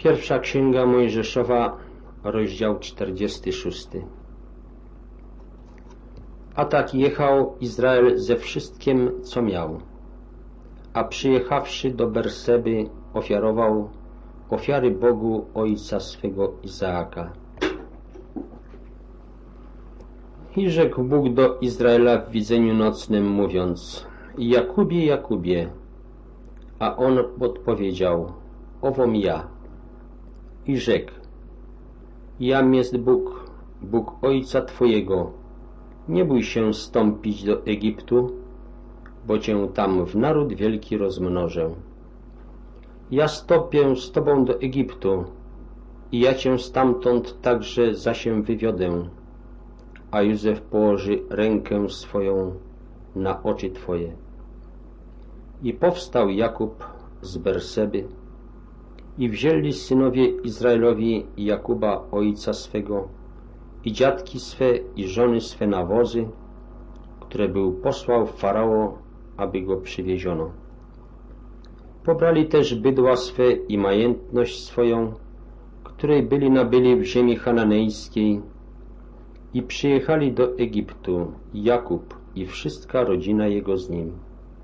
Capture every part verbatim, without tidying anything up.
Pierwsza Księga Mojżeszowa, rozdział czterdziesty szósty. A tak jechał Izrael ze wszystkim, co miał. A przyjechawszy do Berseby, ofiarował ofiary Bogu ojca swego Izaaka. I rzekł Bóg do Izraela w widzeniu nocnym, mówiąc: Jakubie, Jakubie. A on odpowiedział: Owom ja. I rzekł: Jam jest Bóg, Bóg ojca twojego. Nie bój się stąpić do Egiptu, bo cię tam w naród wielki rozmnożę. Ja stąpię z tobą do Egiptu i ja cię stamtąd także zasiem wywiodę, a Józef położy rękę swoją na oczy twoje. I powstał Jakub z Berseby i wzięli synowie Izraelowi Jakuba ojca swego i dziadki swe i żony swe na wozy, które był posłał Farao, aby go przywieziono. Pobrali też bydła swe i majętność swoją, której byli nabyli w ziemi chananejskiej, i przyjechali do Egiptu Jakub i wszystka rodzina jego z nim.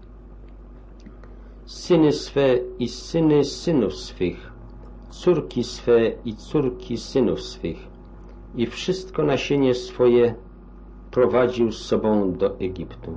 Syny swe i syny synów swych, córki swe i córki synów swych, i wszystko nasienie swoje prowadził z sobą do Egiptu.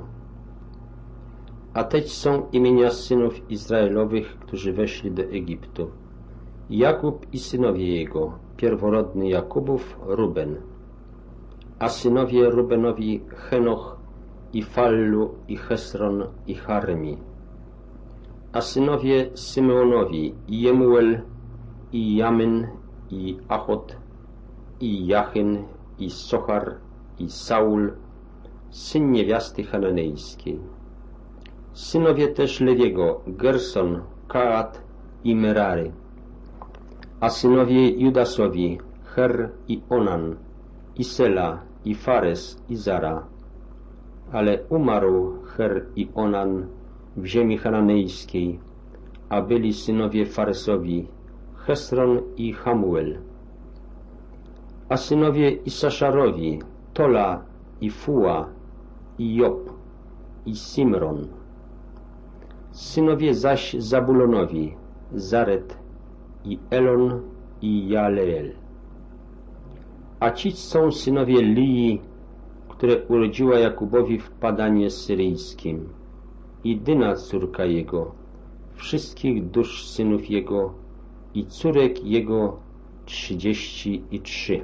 A teď są imienia synów Izraelowych, którzy weszli do Egiptu. Jakub i synowie jego, pierworodny Jakubów, Ruben. A synowie Rubenowi Henoch i Fallu i Hesron i Harmi. A synowie Symeonowi Jemuel i Jamyn i Achot i Jachyn i Sochar i Saul, syn niewiasty chananejskiej. Synowie też Lewiego Gerson, Kaat i Merary. A synowie Judasowi Her i Onan i Sela i Fares i Zara. Ale umarł Her i Onan w ziemi chananejskiej, a byli synowie Faresowi Hesron i Hamuel. A synowie Isaszarowi Tola i Fuła i Job i Simron. Synowie zaś Zabulonowi Zaret i Elon i Jaleel. A ci są synowie Lii, które urodziła Jakubowi w Padanie Syryjskim, i Dyna córka jego, wszystkich dusz synów jego i córek jego trzydzieści i trzy.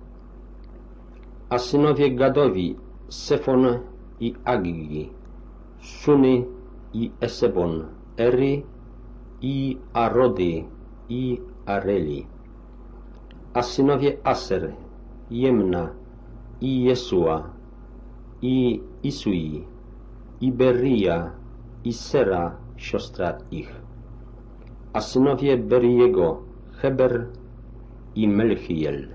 A synowie Gadowi Sefon i Aggi, Suny i Esebon, Ery i Arody i Areli. A synowie Aser, Jemna i Jesua i Isui i Berija i Sera, siostra ich. A synowie Beriego Heber i Melchiel.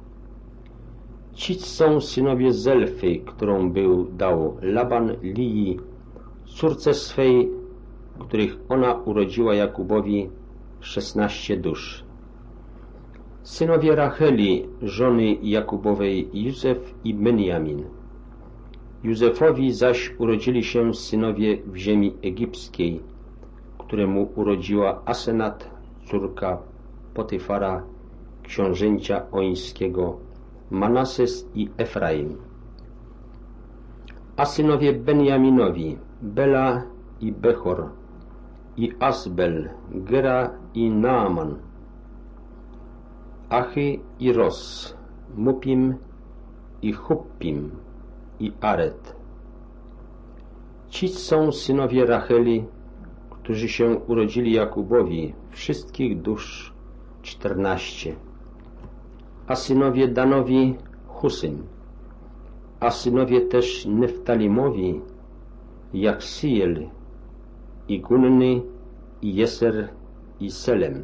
Ci są synowie Zelfy, którą był dał Laban Lii, córce swej, których ona urodziła Jakubowi szesnaście dusz. Synowie Racheli, żony Jakubowej, Józef i Benjamin. Józefowi zaś urodzili się synowie w ziemi egipskiej, któremu urodziła Asenat, córka Potyfara, książęcia ońskiego, Manases i Efraim. A synowie Benjaminowi, Bela i Bechor, i Asbel, Gera i Naaman. Achy i Ros, Mupim i Huppim i Aret. Ci są synowie Racheli, którzy się urodzili Jakubowi, wszystkich dusz czternaście. A synowie Danowi Husym. A synowie też Neftalimowi Jaksiel i Gunny i Jeser i Selem.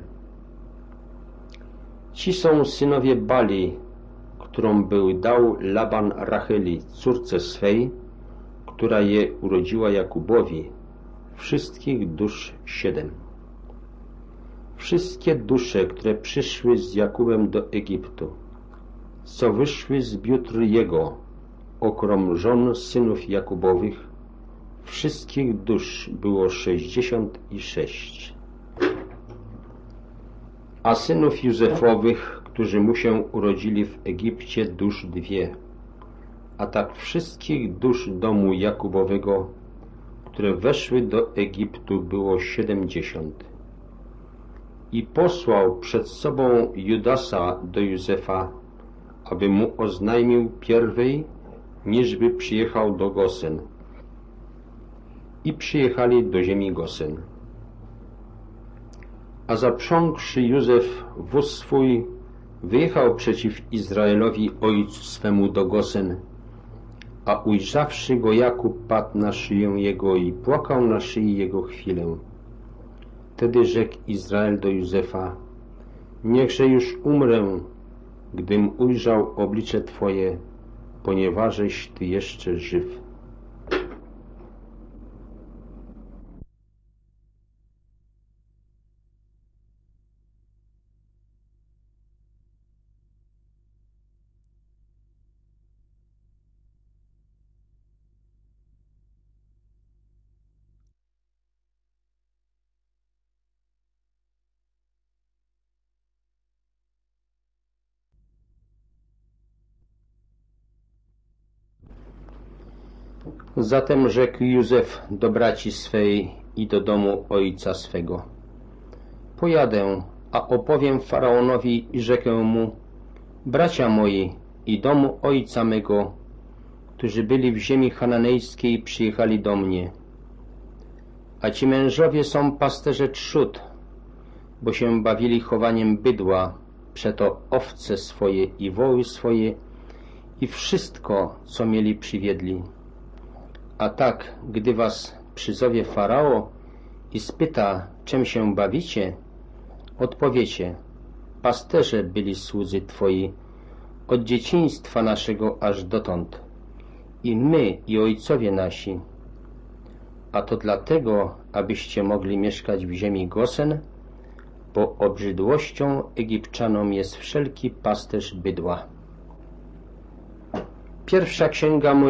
Ci są synowie Bali, którą był dał Laban Racheli, córce swej, która je urodziła Jakubowi, wszystkich dusz siedem. wszystkie dusze, które przyszły z Jakubem do Egiptu, co wyszły z biódr jego, okrom żon synów Jakubowych, wszystkich dusz było sześćdziesiąt i sześć. A synów Józefowych, którzy mu się urodzili w Egipcie, dusz dwie. A tak wszystkich dusz domu Jakubowego, które weszły do Egiptu, było siedemdziesiąt. I posłał przed sobą Judasa do Józefa, aby mu oznajmił pierwej, niżby przyjechał do Gosen. I przyjechali do ziemi Gosen. A zaprzągszy Józef wóz swój, wyjechał przeciw Izraelowi ojcu swemu do Gosen, a ujrzawszy go Jakub, padł na szyję jego i płakał na szyi jego chwilę. Wtedy rzekł Izrael do Józefa: niechże już umrę, gdym ujrzał oblicze Twoje, ponieważeś Ty jeszcze żyw. Zatem rzekł Józef do braci swej i do domu ojca swego: pojadę, a opowiem Faraonowi i rzekę mu: bracia moi i domu ojca mego, którzy byli w ziemi chananejskiej, przyjechali do mnie. A ci mężowie są pasterze trzód, bo się bawili chowaniem bydła, przeto owce swoje i woły swoje i wszystko, co mieli, przywiedli. A tak, gdy was przyzowie Farao i spyta, czym się bawicie, odpowiecie: pasterze byli słudzy Twoi od dzieciństwa naszego aż dotąd, i my, i ojcowie nasi. A to dlatego, abyście mogli mieszkać w ziemi Gosen, bo obrzydłością Egipczanom jest wszelki pasterz bydła. Pierwsza księga